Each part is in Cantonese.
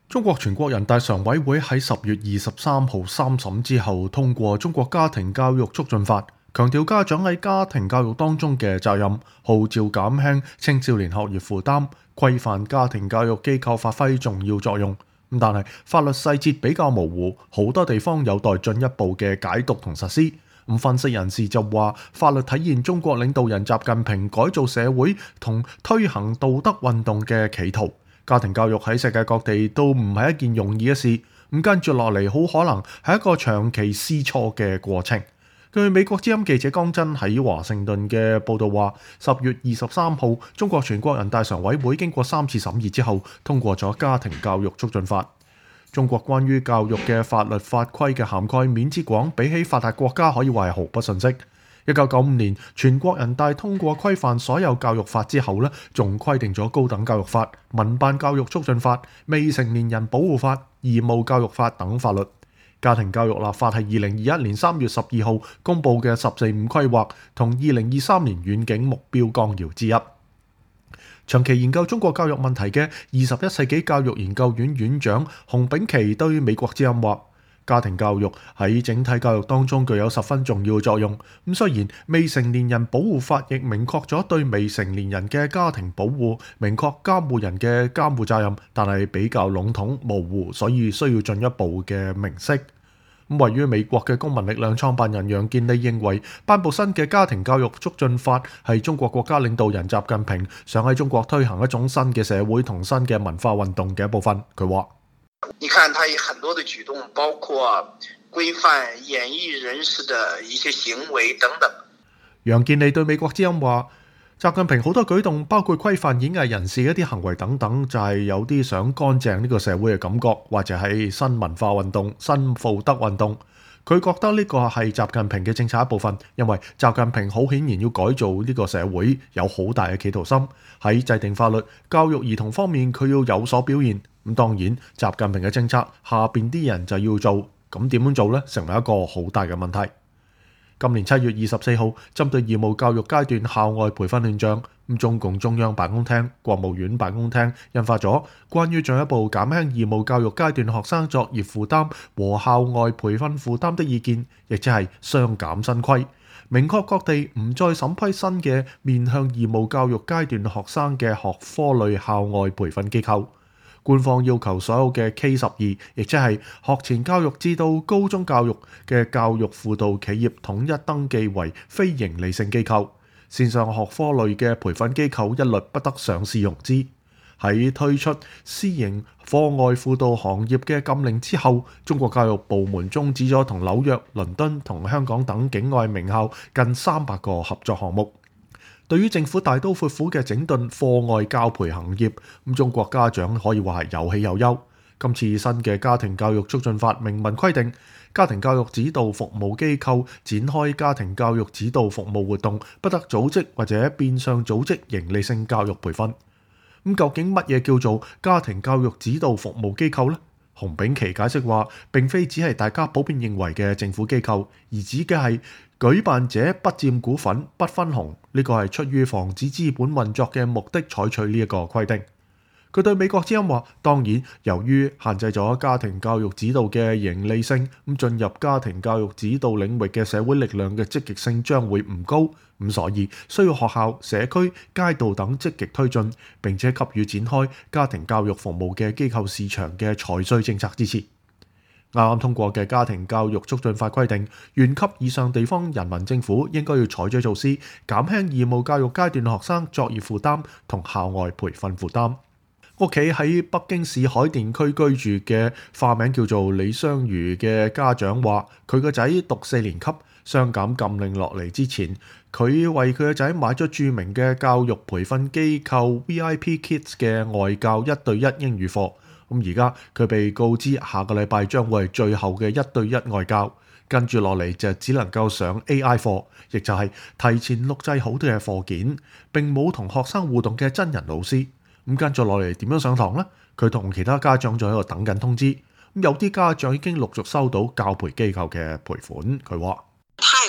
中國全國人大常委會喺10月23號三審之後通過《中國家庭教育促進法》，強調家長喺家庭教育當中嘅責任，號召減輕青少年學業負擔，規範家庭教育機構發揮重要作用。但係法律細節比較模糊，好多地方有待進一步嘅解讀同實施。分析人士就話，法律體現中國領導人習近平改造社會同推行道德運動嘅企圖。家庭教育喺世界各地都唔係一件容易嘅事，跟住落嚟好可能係一個長期試錯嘅過程。據美國之音記者江真喺華盛頓嘅報導話，10月23號，中國全國人大常委會經過3次審議之後，通過咗《家庭教育促進法》。中國關於教育嘅法律法規嘅涵蓋面之廣，比起發達國家可以話係毫不遜色。1995年，全國人大通過規範所有教育法之後呢，仲規定咗高等教育法、民辦教育促進法、未成年人保護法、義務教育法等法律。家庭教育立法係2021年3月12號公佈嘅十四五規劃同2023年遠景目標綱要之一。長期研究中國教育問題嘅21世紀教育研究院院長洪炳琦對美國之音話：家庭教育喺整體教育當中具有十分重要作用。雖然未成年人保護法亦明確咗對未成年人嘅家庭保護，明確監護人嘅監護責任，但係比較籠統模糊，所以需要進一步嘅明晰。位於美國嘅公民力量創辦人楊建利認為，頒布新嘅家庭教育促進法係中國國家領導人習近平想喺中國推行一種新嘅社會同新嘅文化運動嘅一部分。佢話： 你看，他有很多的舉動，包括規範演藝人士的一些行為等等。 楊建利對美國之音話：習近平好多舉動，包括規範演藝人士嘅一啲行為等等，就係有啲想乾淨呢個社會嘅感覺，或者係新文化運動、新道德運動。佢覺得呢個係習近平嘅政策一部分，因為習近平好顯然要改造呢個社會，有好大嘅企圖心。喺制定法律、教育兒童方面，佢要有所表現。當然，習近平嘅政策下邊啲人就要做，咁點樣做呢？成為一個好大嘅問題。今年7月24號，針對義務教育階段校外培訓亂象，中共中央辦公廳、國務院辦公廳印發咗關於進一步減輕義務教育階段學生作業負擔和校外培訓負擔的意見，亦即係雙減新規，明確各地唔再審批新嘅面向義務教育階段學生嘅學科類校外培訓機構。官方要求所有嘅 K12，亦即係學前教育至到高中教育嘅教育輔導企業統一登記為非營利性機構，線上學科類嘅培訓機構一律不得上市融資。喺推出私營課外輔導行業嘅禁令之後，中國教育部門終止咗同紐約、倫敦同香港等境外名校近300個合作項目。對於政府大刀闊斧嘅整頓課外教培行業，中國家長可以話係有喜有憂。今次新嘅家庭教育促進法明文規定，家庭教育指導服務機構展開家庭教育指導服務活動，不得組織或者變相組織營利性教育培訓。究竟乜嘢叫做家庭教育指導服務機構呢？洪炳琦解釋話，並非只係大家普遍認為嘅政府機構，而指嘅係舉辦者不佔股份、不分紅，呢個係出於防止資本運作嘅目的採取呢一個規定。佢對美國之音話：當然，由於限制咗家庭教育指導嘅盈利性，進入家庭教育指導領域嘅社會力量嘅積極性將會唔高，所以需要學校、社區、街道等積極推進，並且給予展開家庭教育服務嘅機構市場嘅財稅政策支持。啱啱通過嘅家庭教育促進法規定，縣級以上地方人民政府應該要採取措施，減輕義務教育階段學生作業負擔同校外培訓負擔。屋企喺北京市海淀區居住嘅化名叫做李雙如嘅家長話，佢個仔讀4年級，雙減禁令落嚟之前，佢為佢個仔買咗著名嘅教育培訓機構 VIP Kids 嘅外教1對1英語課。而家佢被告知下個禮拜將會係最後嘅1對1外教，跟住落嚟就只能夠上 AI 課，亦就係提前錄製好多嘅課件，並冇同學生互動嘅真人老師。跟住落嚟點樣上堂呢？佢同其他家長仲喺度等緊通知。有啲家長已經陸續收到教培機構嘅賠款。佢話： 泰國一道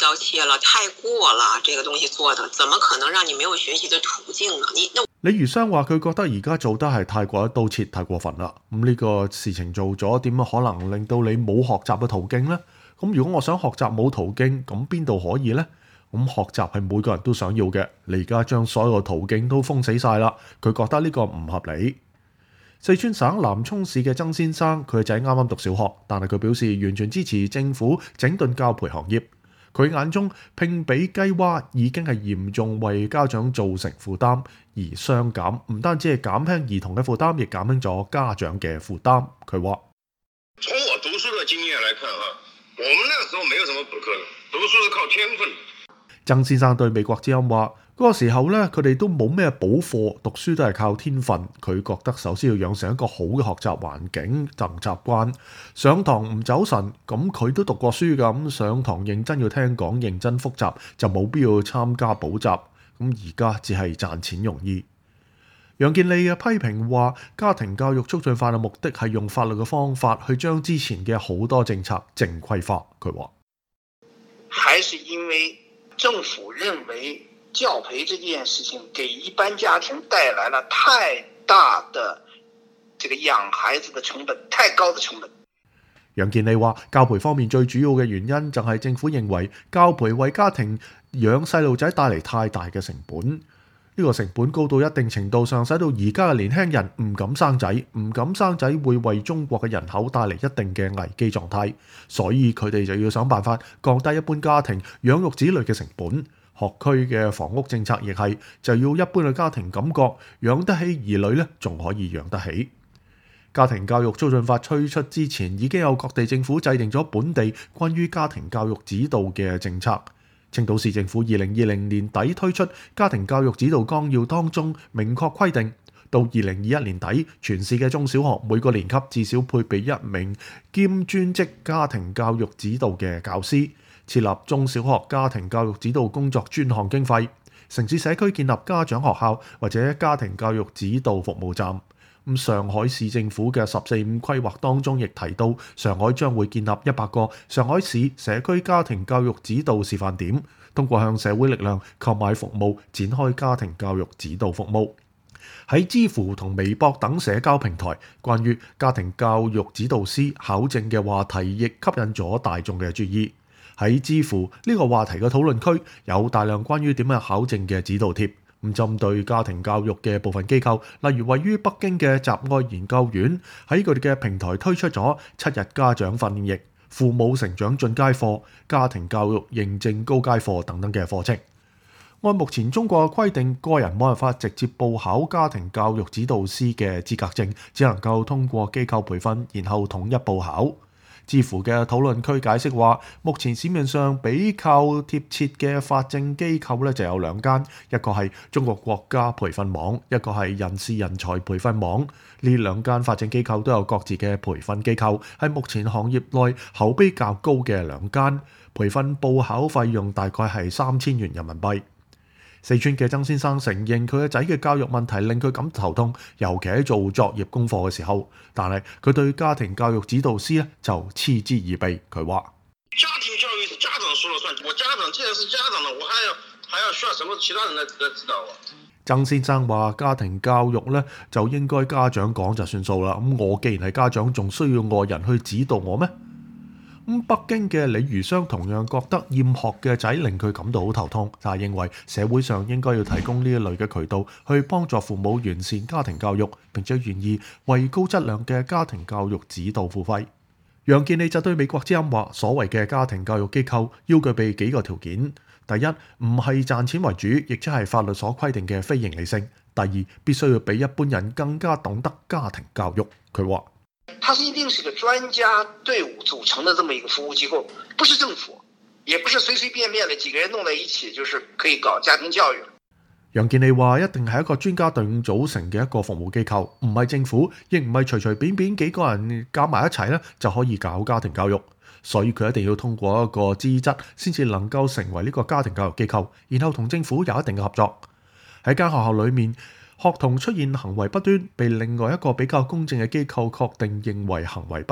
要切了，太過了，這個東西做的，怎麼可能讓你沒有學習的途徑呢？ 李如霜話：佢覺得而家做得係太過一刀切，太過分啦。呢個事情做咗，點可能令到你冇學習嘅途徑呢？咁如果我想學習冇途徑，咁邊度可以呢？咁學習係每個人都想要嘅，你而家將所有途徑都封死晒啦。佢覺得呢個唔合理。四川省南充市嘅曾先生，佢嘅仔啱啱讀小學，但係佢表示完全支持政府整頓教培行業。佢眼中聘比雞娃已經係嚴重為家長造成負擔，而雙減唔單止係減輕兒童嘅負擔，亦減輕咗家長嘅負擔。佢話： 從我讀書嘅經驗來看我們那個時候沒有什麼補課，讀書是靠天分。 曾先生對美國之音話：嗰個時候咧，佢哋都冇咩補課，讀書都係靠天分。佢覺得首先要養成一個好嘅學習環境，習慣上堂唔走神。咁佢都讀過書㗎，咁上堂認真要聽講，認真複習，就冇必要參加補習。咁而家只係賺錢容易。楊健利嘅批評話：家庭教育促進法嘅目的係用法律嘅方法去將之前嘅好多政策正規化。佢話： 還是因為政府認為教培這件事情給一般家庭帶來了太大的這個養孩子的成本，太高的成本。 楊健利話：教培方面最主要嘅原因就係政府認為教培為家庭養細路仔帶嚟太大嘅成本，呢個成本高到一定程度上，使到而家嘅年輕人唔敢生仔，唔敢生仔會為中國嘅人口帶嚟一定嘅危機狀態，所以佢哋就要想辦法降低一般家庭養育子女嘅成本。學區嘅房屋政策亦係，就要一般嘅家庭感覺養得起兒女咧，仲可以養得起。家庭教育促進法推出之前，已經有各地政府制定咗本地關於家庭教育指導嘅政策。青島市政府2020年底推出家庭教育指導綱要，當中明確規定，到2021年底，全市嘅中小學每個年級至少配備一名兼專職家庭教育指導嘅教師，設立中小學家庭教育指導工作專項經費，城市社區建立家長學校或者家庭教育指導服務站。上海市政府嘅14-5規劃當中亦提到，上海將會建立100個上海市社區家庭教育指導示範點，通過向社會力量購買服務，展開家庭教育指導服務。喺知乎同微博等社交平台，關於家庭教育指導師考證嘅話題亦吸引咗大眾嘅注意。喺知乎呢個話題嘅討論區，有大量關於點樣考證嘅指導貼。針對家庭教育嘅部分機構，例如位於北京嘅集愛研究院，喺佢哋嘅平台推出咗7日家長訓練營、父母成長進階課、家庭教育認證高階課等等嘅課程。按目前中國嘅規定，個人冇辦法直接報考家庭教育指導師嘅資格證，只能夠通過機構培訓，然後統一報考。知乎嘅討論區解釋話，目前市面上比較貼切嘅發證機構咧就有2間，一個係中國國家培訓網，一個係人事人才培訓網。呢2間發證機構都有各自嘅培訓機構，係目前行業內口碑較高嘅2間。培訓報考費用大概係3000元人民幣。四川嘅曾先生承認佢嘅仔嘅教育問題令佢感頭痛，尤其喺做作業功課嘅時候。但係佢對家庭教育指導師咧就嗤之以鼻。佢話： 家庭教育是家長說了算，我家長既然是家長了，我還要需要什麼其他人來指導我？ 曾先生話：家庭教育咧就應該家長講就算數啦。咁我既然係家長，仲需要外人去指導我咩？北京嘅李如霜同樣覺得厭學嘅仔令佢感到好頭痛，但係認為社會上應該要提供呢一類嘅渠道去幫助父母完善家庭教育，並且願意為高質量嘅家庭教育指導付費。楊健利就對美國之音話：所謂嘅家庭教育機構要具備幾個條件：第一，唔係賺錢為主，亦即係法律所規定嘅非營利性；第二，必須要比一般人更加懂得家庭教育。佢話： 它是一定是個專家隊伍組成的這麼一個服務機構，不是政府，也不是隨隨便便的幾個人弄在一起就是可以搞家庭教育。 楊健利話：一定係一個專家隊伍組成嘅一個服務機構，唔係政府，亦唔係隨隨便便幾個人搞埋一齊咧就可以搞家庭教育。所以佢一定要通過一個資質，先至能夠成為呢個家庭教育機構，然後同政府有一定嘅合作。喺間學校裏面，學童出現行為不端，被另外一個比較公正嘅機構確定認為行為不端，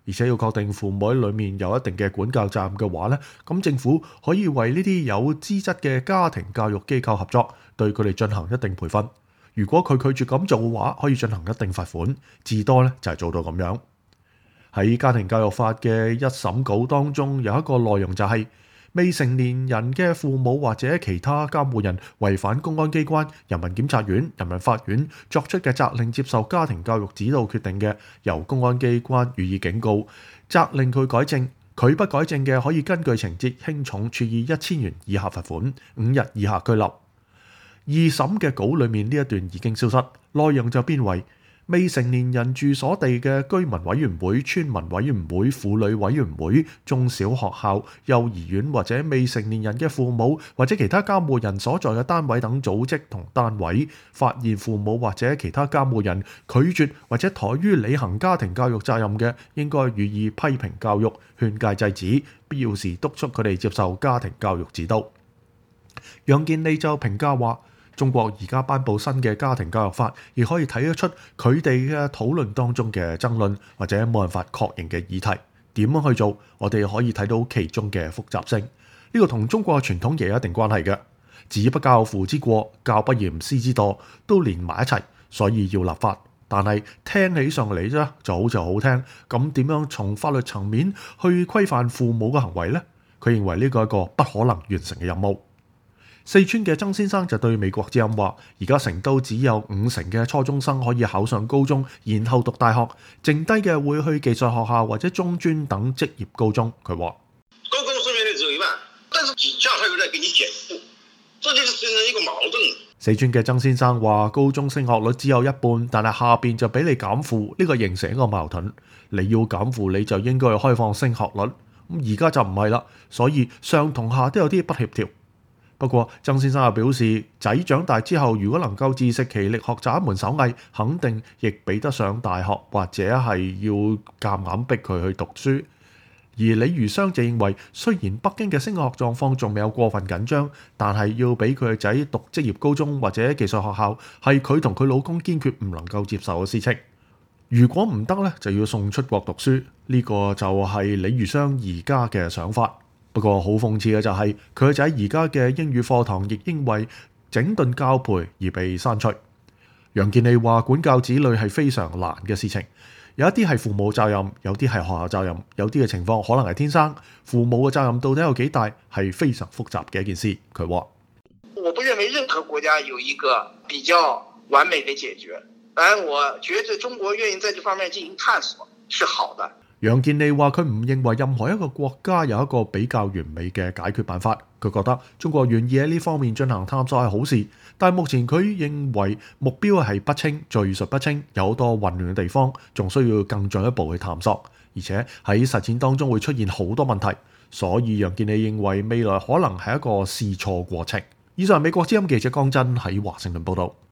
而且要確定父母喺裡面有一定嘅管教責任嘅話呢，咁政府可以為呢啲有資質嘅家庭教育機構合作，對佢哋進行一定培訓。如果佢拒絕咁做嘅話，可以進行一定罰款，至多呢就係做到咁樣。喺家庭教育法嘅一審稿當中，有一個內容就係未成年人嘅父母或者其他監護人違反公安機關、人民檢察院、人民法院作出嘅責令接受家庭教育指導決定嘅，由公安機關予以警告，責令佢改正。佢不改正嘅，可以根據情節輕重處以1000元以下罰款、5日以下拘留。二審嘅稿裡面呢一段已經消失，內容就變為未成年人住所地嘅居民委員會、村民委員會、婦女委員會、中小學校、幼兒園或者未成年人嘅父母或者其他監護人所在嘅單位等組織同單位，發現父母或者其他監護人拒絕或者怠於履行家庭教育責任嘅，應該予以批評教育、勸誡制止，必要時督促佢哋接受家庭教育指導。楊健利就評價話，中國而家頒布新嘅家庭教育法，亦可以睇得出佢哋嘅討論當中嘅爭論或者冇辦法確認嘅議題。點樣去做，我哋可以睇到其中嘅複雜性。呢個同中國嘅傳統亦有一定關係嘅。子不教父之過，教不嚴師之惰，都連埋一齊，所以要立法。但係聽起上嚟啫，就好似好聽。咁點樣從法律層面去規範父母嘅行為呢？佢認為呢個係一個不可能完成嘅任務。四川嘅曾先生就對美國之音話，而家成都只有50%嘅初中生可以考上高中，然後讀大學，剩低嘅會去技術學校或者中專等職業高中。佢話高中生源率只有1萬，但是底下他又在給你減負，這就是形成一個矛盾。 四川嘅曾先生話，高中升學率只有1半，但係下邊就俾你減負，呢個形成一個矛盾。你要減負，你就應該開放升學率，咁而家就唔係啦，所以上同下都有啲不協調。不過，曾先生又表示，仔長大之後，如果能夠自食其力學習一門手藝，肯定亦比得上大學，或者係要夾硬逼佢去讀書。而李如湘就認為，雖然北京嘅升學狀況仲未有過分緊張，但係要俾佢嘅仔讀職業高中或者技術學校，係佢同佢老公堅決唔能夠接受嘅事情。如果唔得呢，就要送出國讀書。呢個就係李如湘而家嘅想法。不過好諷刺嘅就係，佢個仔而家嘅英語課堂亦因為整頓教培而被刪除。楊健利話，管教子女係非常難嘅事情，有一啲係父母責任，有啲係學校責任，有啲嘅情況可能係天生。父母嘅責任到底有幾大，係非常複雜嘅一件事。佢話： 我不認為任何國家有一個比較完美的解決，但我覺得中國願意在這方面進行探索是好的。 楊健利話：佢唔認為任何一個國家有一個比較完美嘅解決辦法。佢覺得中國願意喺呢方面進行探索係好事，但係目前佢認為目標係不清、敘述不清，有好多混亂嘅地方，仲需要更進一步去探索，而且喺實踐當中會出現好多問題。所以楊健利認為未來可能係一個試錯過程。以上係美國之音記者江真喺華盛頓報導。